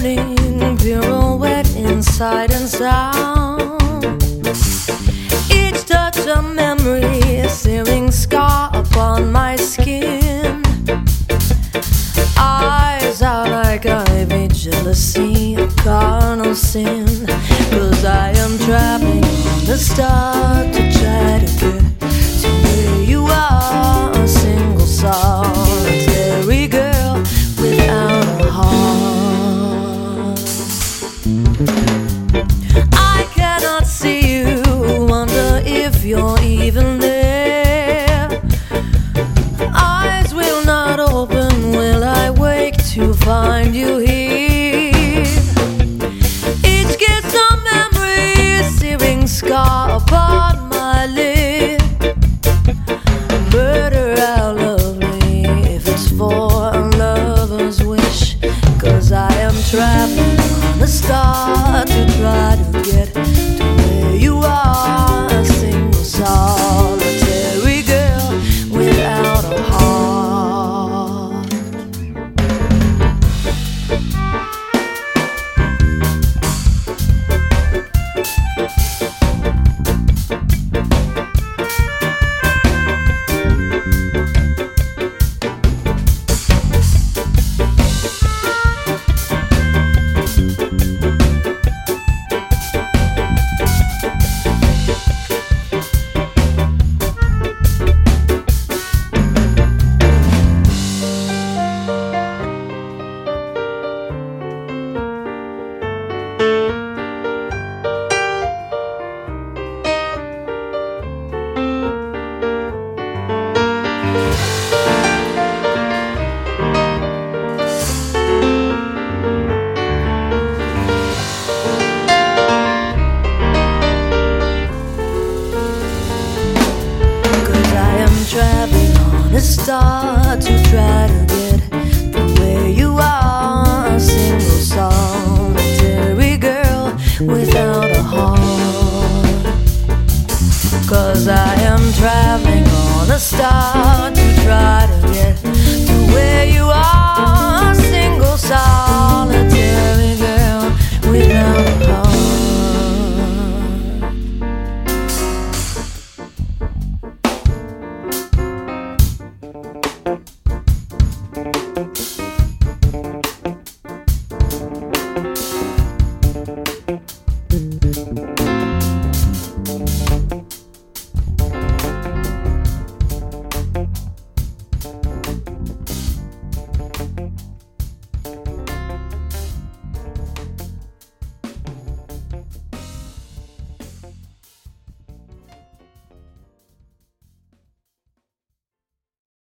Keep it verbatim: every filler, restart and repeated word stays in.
spinning pirouette inside and sound. Each touch a memory, a searing scar upon my skin. Eyes out like ivy, jealousy, a carnal sin. Cause I am trapping on the star to try to get to where you are. A single solitary girl without a heart. I cannot see you, wonder if you're even there. Eyes will not open, will I wake to find you here? Each kiss a memory, searing scar upon my lip. Murder how lovely if it's for a lover's wish. Cause I am traveling on a star to try to get to where you are. A single solitary girl without a heart. Traveling on a star to try to get from where you are. A single solitary girl without a heart. Cause I am traveling on a star